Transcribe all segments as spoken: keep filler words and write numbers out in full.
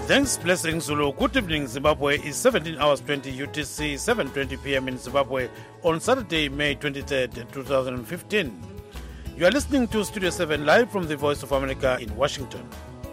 Thanks, Blessing Zulu. Good evening, Zimbabwe. It's seventeen hours twenty U T C, seven twenty p.m. in Zimbabwe on Saturday, May twenty-third, twenty fifteen. You are listening to Studio seven live from the Voice of America in Washington.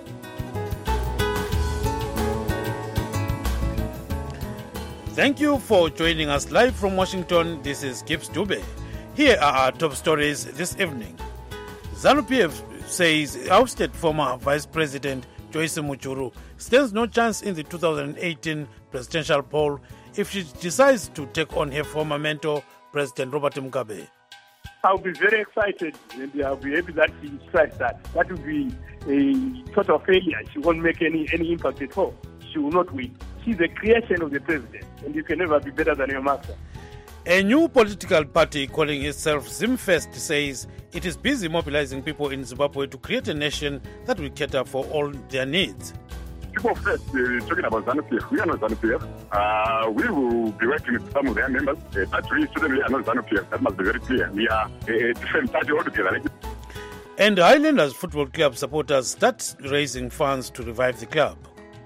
Thank you for joining us live from Washington. This is Gibbs Dube. Here are our top stories this evening. ZANU-P F says ousted former Vice President Joyce Mujuru stands no chance in the two thousand eighteen presidential poll if she decides to take on her former mentor, President Robert Mugabe. I'll be very excited and I'll be happy that she decides that. That will be a sort of failure. She won't make any, any impact at all. She will not win. She's a creation of the president, and you can never be better than your master. A new political party calling itself Zimfest says it is busy mobilizing people in Zimbabwe to create a nation that will cater for all their needs. People first, uh, talking about ZANU-P F, we are not ZANU-P F. Uh, we will be working with some of their members, uh, but we certainly are not ZANU-P F. That must be very clear. We are a different party altogether. And Highlanders Football Club supporters start raising funds to revive the club.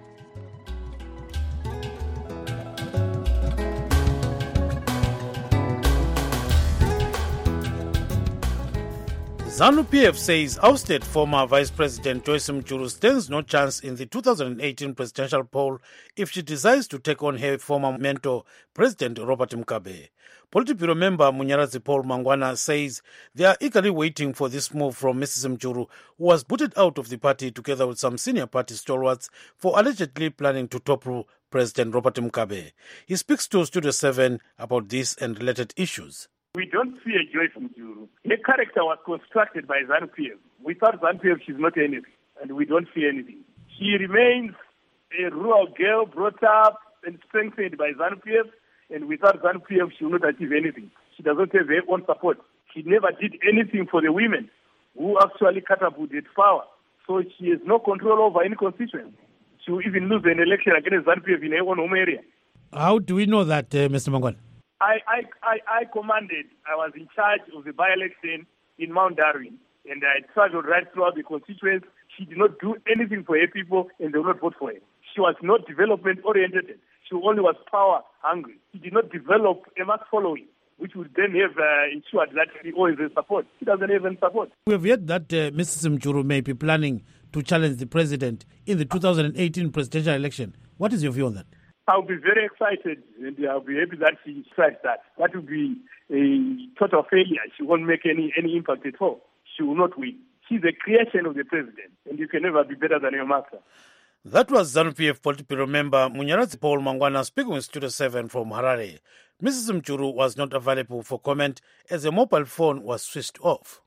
ZANU-P F says ousted former Vice President Joyce Mujuru stands no chance in the two thousand eighteen presidential poll if she decides to take on her former mentor, President Robert Mugabe. Politburo member Munyarazi Paul Mangwana says they are eagerly waiting for this move from Missus Mujuru, who was booted out of the party together with some senior party stalwarts for allegedly planning to topple President Robert Mugabe. He speaks to Studio seven about this and related issues. We don't fear Joyce Mujuru. Her character was constructed by ZANU-P F. Without ZANU-P F, she's not anything, and we don't fear anything. She remains a rural girl brought up and strengthened by ZANU-P F, and without ZANU-P F, she will not achieve anything. She doesn't have her own support. She never did anything for the women who actually catapulted power. So she has no control over any constituency. She will even lose an election against ZANU-P F in her own home area. How do we know that, uh, Mister Mangwana? I, I, I, I commanded, I was in charge of the by-election in Mount Darwin, and I traveled right throughout the constituents. She did not do anything for her people, and they will not vote for her. She was not development-oriented. She only was power-hungry. She did not develop a mass following, which would then have uh, ensured that she always has support. She doesn't have any support. We have heard that uh, Missus Mujuru may be planning to challenge the president in the two thousand eighteen presidential election. What is your view on that? I'll be very excited and I'll be happy that she decides that. That will be a total failure. She won't make any, any impact at all. She will not win. She's a creation of the president, and you can never be better than your master. That was ZANU-P F Politburo member Munyarazi Paul Mangwana speaking with Studio seven from Harare. Missus Mujuru was not available for comment as a mobile phone was switched off.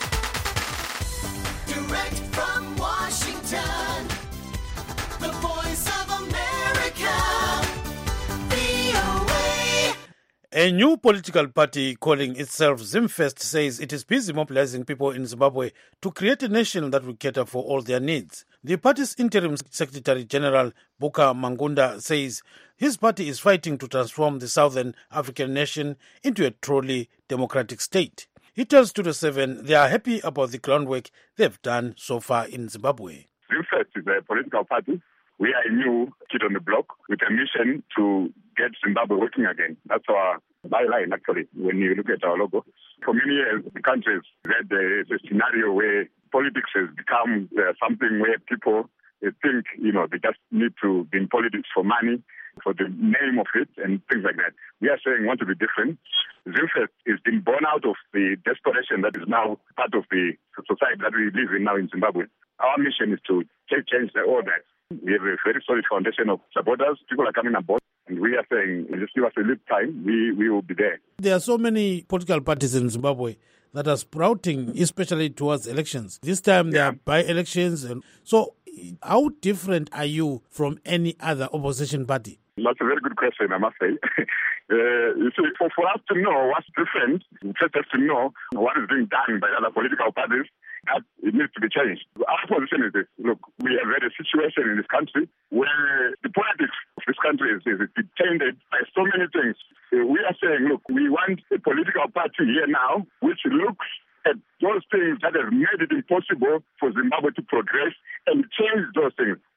Direct from Washington, the Voice of America, V O A. A new political party calling itself Zimfest says it is busy mobilizing people in Zimbabwe to create a nation that will cater for all their needs. The party's interim Secretary General Buka Mangunda says his party is fighting to transform the Southern African nation into a truly democratic state. He tells Studio seven they are happy about the groundwork they've done so far in Zimbabwe. Zimfest is a political party. We are a new kid on the block with a mission to get Zimbabwe working again. That's our byline, actually, when you look at our logo. For many years, the country has had a, a scenario where politics has become uh, something where people uh, think, you know, they just need to be in politics for money, for the name of it, and things like that. We are saying we want to be different. Zimfest is being born out of the desperation that is now part of the society that we live in now in Zimbabwe. Our mission is to change all that. We have a very solid foundation of supporters. People are coming aboard, and we are saying, just give us a little time, we, we will be there. There are so many political parties in Zimbabwe that are sprouting, especially towards elections. This time there yeah. are by-elections. And so how different are you from any other opposition party? That's a very good question, I must say. uh, you see, for, for us to know what's different, we first have to know what is being done by other political parties. That it needs to be changed. Our position is this. Look, we have had a situation in this country where the politics of this country is, is dictated by so many things. Uh, we are saying, look, we want a political party here now which looks at those things that have made it impossible for Zimbabwe to progress and change those things.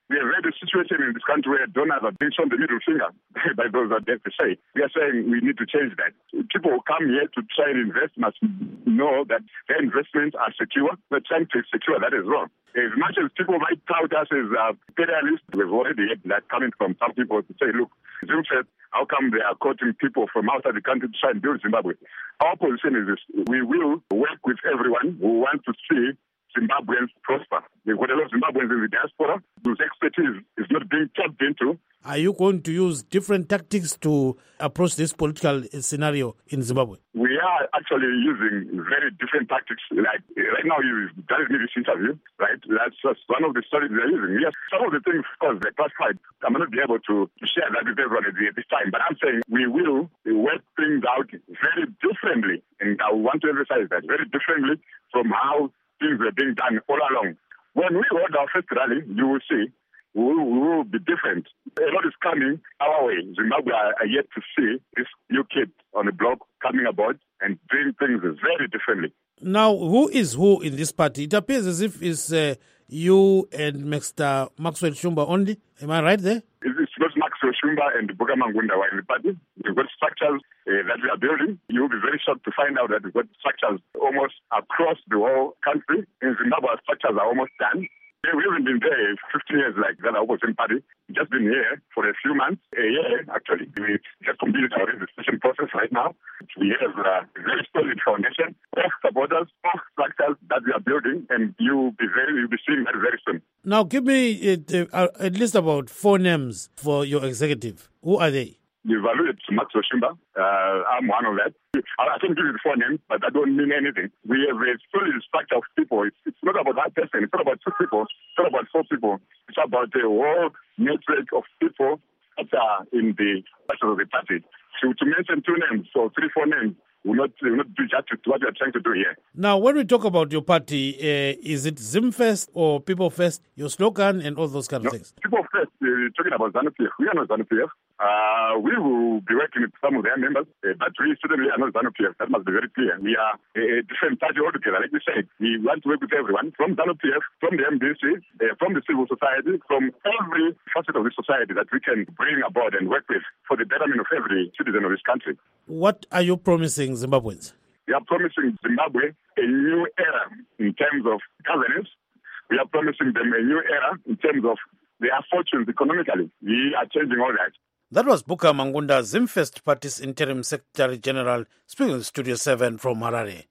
We have had a situation in this country where donors are being shown the middle finger by those that have to say. We are saying we need to change that. People who come here to try and invest must know that their investments are secure. We're trying to secure that as well. As much as people might tout us as uh, imperialists, we've already had that coming from some people to say, look, Zimfest, how come they are quoting people from outside the country to try and build Zimbabwe? Our position is this. We will work with everyone who wants to see Zimbabweans prosper. We've got a lot of Zimbabweans in the diaspora whose expertise is not being tapped into. Are you going to use different tactics to approach this political scenario in Zimbabwe? We are actually using very different tactics. Like right now, you've done me this interview, right? That's just one of the stories we are using. Yes, some of the things, of course, they're classified. I'm not be able to share that with everyone at this time, but I'm saying we will work things out very differently. And I want to emphasize that very differently from how things were being done all along. When we hold our first rally, you will see we will, we will be different. A lot is coming our way. Zimbabwe are, are yet to see this new kid on the block coming aboard and doing things very differently. Now, who is who in this party? It appears as if it's uh, you and Mister Maxwell Shumba only. Am I right there? It's not Maxwell Shumba and Buka Mangunda who are in the party. We've got structures uh, that we are building. You'll be very shocked to find out that we've got structures almost across the whole country. In Zimbabwe, our structures are almost done. We haven't been there fifteen years like that opposition party. We've just been here for a few months, a year actually. We just completed our registration process right now. We have a very solid foundation of supporters, of structures that we are building, and you'll be very, you'll be seeing that very soon. Now, give me uh, uh, at least about four names for your executive. Who are they? You've alluded to Maxwell Shumba. Uh, I'm one of that. I can give you the four names, but that don't mean anything. We have a solid structure of people. It's, it's not about that person. It's not about two people. It's not about four people. It's about a whole network of people that are in the structure of the party. So to mention two names or three, four names will not, will not do justice to what we are trying to do here. Now, when we talk about your party, uh, is it Zimfest or People First, your slogan and all those kind of no, things? People First, uh, talking about ZANU-P F. We are not ZANU-P F. Uh, we will be working with some of their members, uh, but we certainly are not ZANU-P F. That must be very clear. We are a different party altogether. Like we said, we want to work with everyone, from ZANU-P F, from the M D C, uh, from the civil society, from every facet of the society that we can bring aboard and work with for the betterment of every citizen of this country. What are you promising Zimbabweans? We are promising Zimbabwe a new era in terms of governance. We are promising them a new era in terms of their fortunes economically. We are changing all that. That was Buka Mangunda, Zimfest Party's Interim Secretary General, speaking to Studio seven from Harare.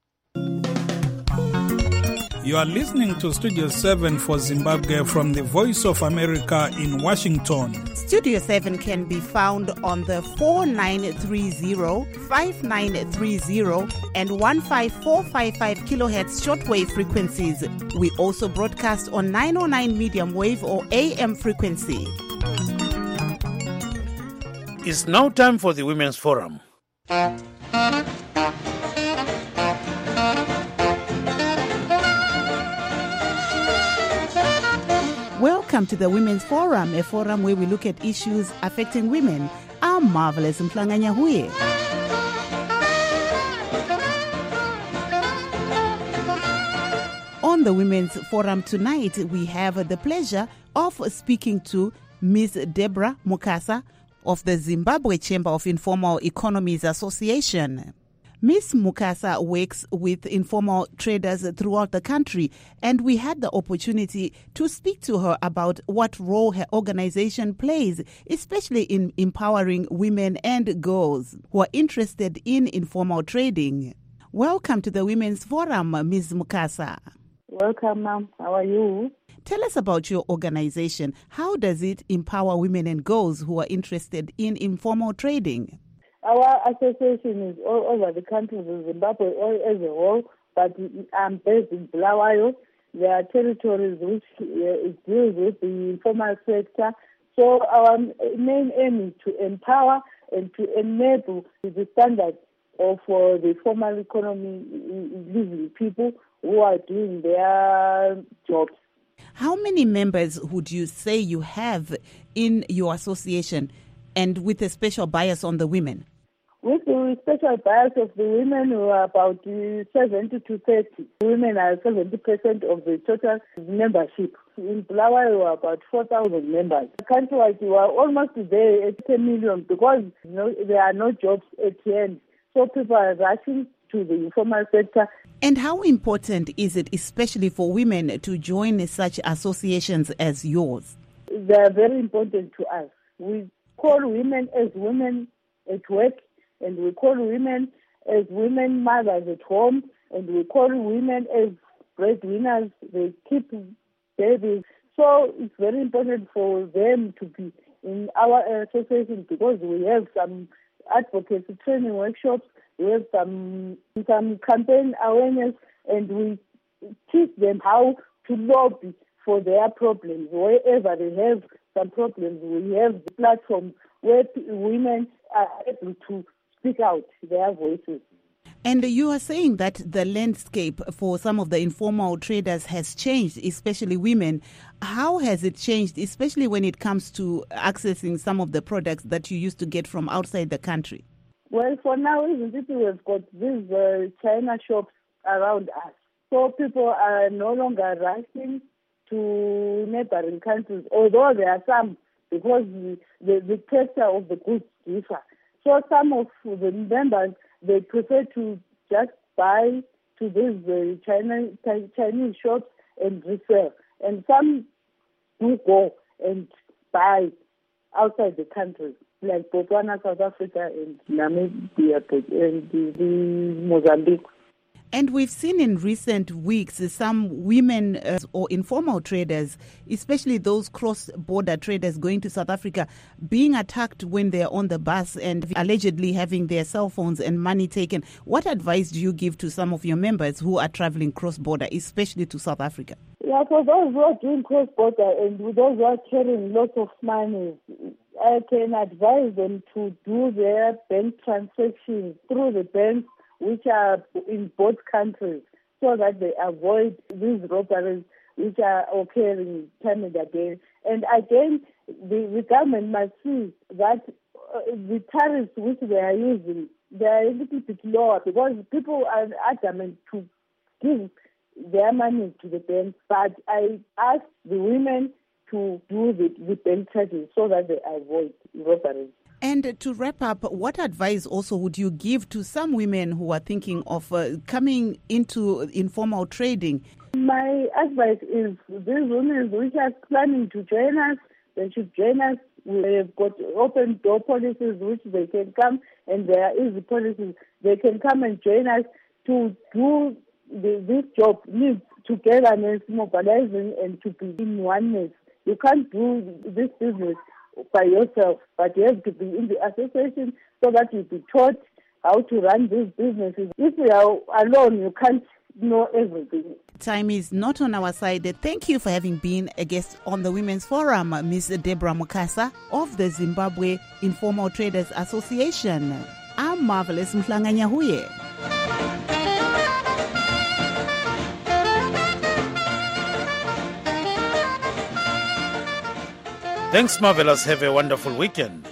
You are listening to Studio seven for Zimbabwe from the Voice of America in Washington. Studio seven can be found on the four nine three zero, five nine three zero and one five four five five kilohertz shortwave frequencies. We also broadcast on nine oh nine medium wave or A M frequency. It's now time for the Women's Forum. Welcome to the Women's Forum, a forum where we look at issues affecting women. I'm Marvelous Mplanganya Huye. On the Women's Forum tonight, we have the pleasure of speaking to Miz Deborah Mukasa of the Zimbabwe Chamber of Informal Economies Association. Miz Mukasa works with informal traders throughout the country, and we had the opportunity to speak to her about what role her organization plays, especially in empowering women and girls who are interested in informal trading. Welcome to the Women's Forum, Miz Mukasa. Welcome, ma'am. How are you? Tell us about your organization. How does it empower women and girls who are interested in informal trading? Our association is all over the country of Zimbabwe all as a whole, but I'm based in Bulawayo. There are territories which uh, deal with the informal sector. So our main aim is to empower and to enable the standards of uh, the formal economy living people who are doing their jobs. How many members would you say you have in your association, and with a special bias on the women? With the special bias of the women, who are about uh, seventy to thirty. Women are seventy percent of the total membership. In Bulawayo, we are about four thousand members. Countrywide, we are almost there at ten million because you know, there are no jobs at the end. So people are rushing to the informal sector. And how important is it, especially for women, to join such associations as yours? They are very important to us. We call women as women at work, and we call women as women mothers at home, and we call women as breadwinners. They keep babies. So it's very important for them to be in our association because we have some advocacy training workshops, we have some some campaign awareness, and we teach them how to lobby for their problems. Wherever they have some problems, we have the platform where women are able to speak out their voices. And you are saying that the landscape for some of the informal traders has changed, especially women. How has it changed, especially when it comes to accessing some of the products that you used to get from outside the country? Well, for now, isn't it, we've got these uh, China shops around us. So people are no longer rushing to neighboring countries, although there are some, because the, the, the texture of the goods differ. So some of the members, they prefer to just buy to these uh, China, Chinese shops and resell. And some do go and buy outside the country, like Botswana, South Africa, and Namibia, and the, the Mozambique. And we've seen in recent weeks some women uh, or informal traders, especially those cross-border traders going to South Africa, being attacked when they're on the bus and allegedly having their cell phones and money taken. What advice do you give to some of your members who are traveling cross-border, especially to South Africa? Yeah, for those who are doing cross-border and those who are carrying lots of money, I can advise them to do their bank transactions through the banks which are in both countries, so that they avoid these robberies which are occurring time and again. And again, the, the government must see that uh, the tariffs which they are using, they are a little bit lower because people are adamant to give their money to the bank. But I ask the women to do the, the bank charges so that they avoid robberies. And to wrap up, what advice also would you give to some women who are thinking of uh, coming into informal trading? My advice is these women which are planning to join us, they should join us. We have got open door policies which they can come, and there are easy policies. They can come and join us to do the, this job needs togetherness, mobilizing, and to be in oneness. You can't do this business by yourself, but you have to be in the association so that you be taught how to run these businesses. If you are alone, you can't know everything. Time is not on our side. Thank you for having been a guest on the Women's Forum, Miss Deborah Mukasa of the Zimbabwe Informal Traders Association. I'm Marvelous Mhlanganyahuye. Thanks, Marvelous. Have a wonderful weekend.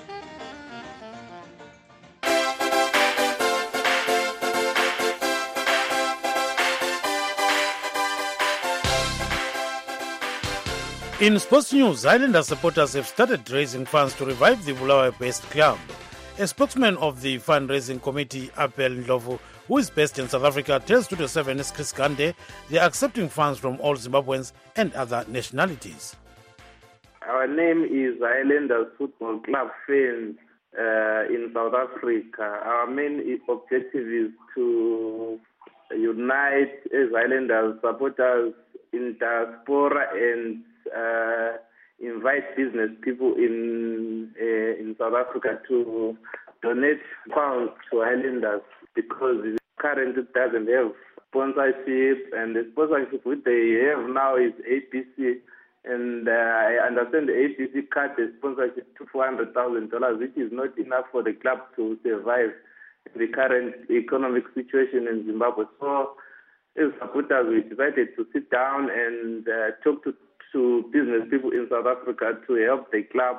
In sports news, Highlander supporters have started raising funds to revive the Bulawayo-based club. A spokesman of the fundraising committee, Abel Ndlovu, who is based in South Africa, tells Studio seven's Chris Gande they are accepting funds from all Zimbabweans and other nationalities. Our name is Highlanders Football Club fans uh, in South Africa. Our main objective is to unite as Highlanders supporters in diaspora and uh, invite business people in uh, in South Africa to donate funds to Highlanders because it currently doesn't have sponsorship, and the sponsorship which they have now is A B C. And uh, I understand the A B C cut the sponsorship to four hundred thousand dollars, which is not enough for the club to survive the current economic situation in Zimbabwe. So, as supporters, we decided to sit down and uh, talk to, to business people in South Africa to help the club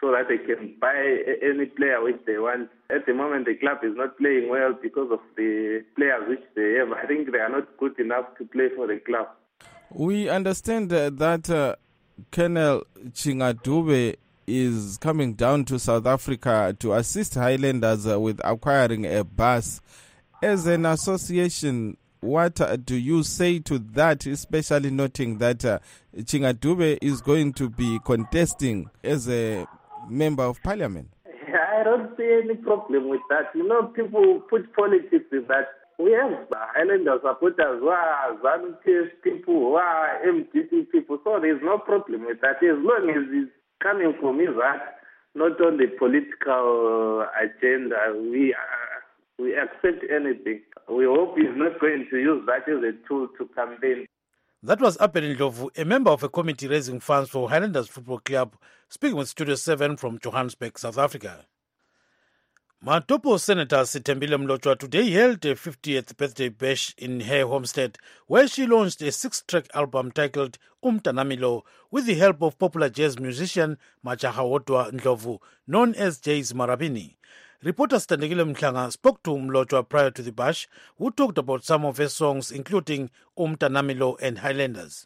so that they can buy a- any player which they want. At the moment, the club is not playing well because of the players which they have. I think they are not good enough to play for the club. We understand uh, that uh, Colonel Chingadube is coming down to South Africa to assist Highlanders uh, with acquiring a bus. As an association, what uh, do you say to that, especially noting that uh, Chingadube is going to be contesting as a member of parliament? I don't see any problem with that. You know, people put politics in that. We have Highlander supporters who are ZANU-P F people, who are M D C people, so there's no problem with that. As long as it's coming from his heart, not on the political agenda, we uh, we accept anything. We hope he's not going to use that as a tool to campaign. That was Apel Ndlovu, a member of a committee raising funds for Highlanders Football Club, speaking with Studio seven from Johannesburg, South Africa. Matopo Senator Sithembile Mlotshwa today held a fiftieth birthday bash in her homestead, where she launched a six-track album titled Umntanamilo with the help of popular jazz musician Majahawodwa Ndlovu, known as Jayz Marabini. Reporter Standegile Mhlanga spoke to Mlotshwa prior to the bash, who talked about some of her songs, including Umntanamilo and Highlanders.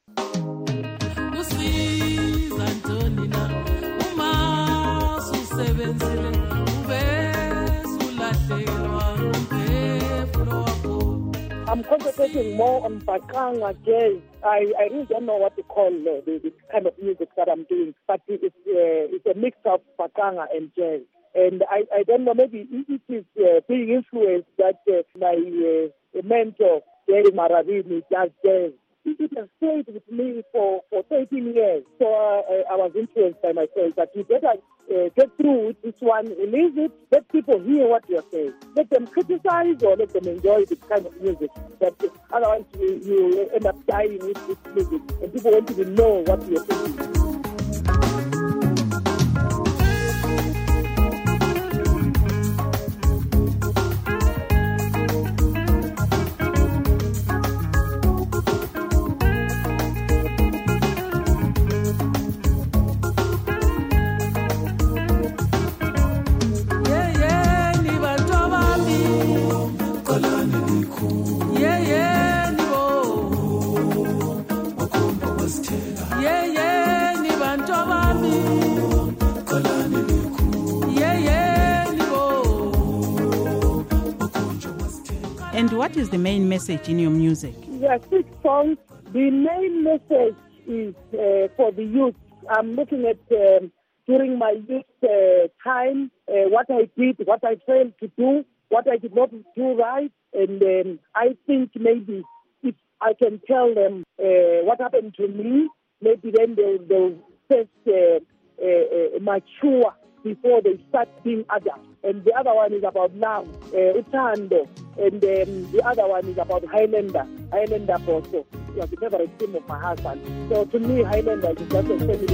I'm concentrating more on Bakanga jazz. I, I really don't know what to call uh, the, the kind of music that I'm doing, but it's, uh, it's a mix of Bakanga and jazz. And I, I don't know, maybe it is uh, being influenced that uh, my uh, mentor, Jayz Marabini, does jazz. It has stayed with me for, for thirteen years. So uh, I was influenced by myself that you better uh, get through with this one, release it, let people hear what you're saying. Let them criticize or let them enjoy this kind of music. But otherwise you, you end up dying with this music and people won't even know what you're thinking. And what is the main message in your music? There are six songs. The main message is uh, for the youth. I'm looking at um, during my youth uh, time, uh, what I did, what I failed to do, what I did not do right. And um, I think maybe if I can tell them uh, what happened to me, maybe then they'll, they'll first uh, uh, uh, mature before they start being adults. And the other one is about love, uh, Utando. And um, the other one is about Highlander, Highlander also. It was the favorite team of my husband. So to me, Highlander is just a family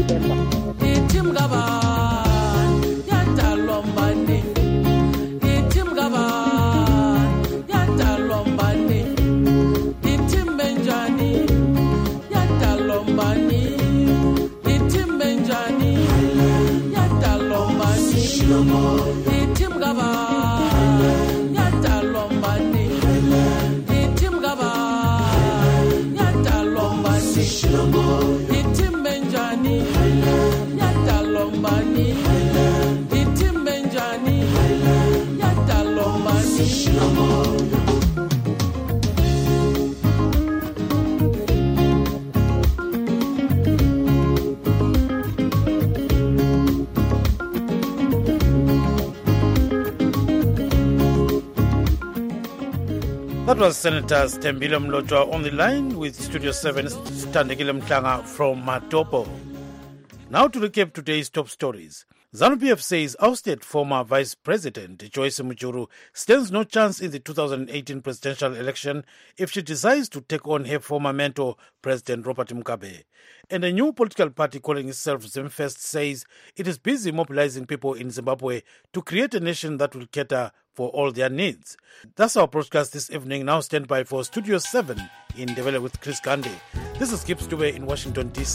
That was Senator Sithembile Mlotshwa on the line with Studio seven Standegile Mhlanga from Matopo. Now to recap today's top stories. ZANU-P F says ousted former Vice President Joyce Mujuru stands no chance in the two thousand eighteen presidential election if she decides to take on her former mentor, President Robert Mugabe. And a new political party calling itself Zimfest says it is busy mobilizing people in Zimbabwe to create a nation that will cater for all their needs. That's our broadcast this evening. Now stand by for Studio seven in Ndebele with Chris Gandhi. This is Gibbs Dube in Washington, D C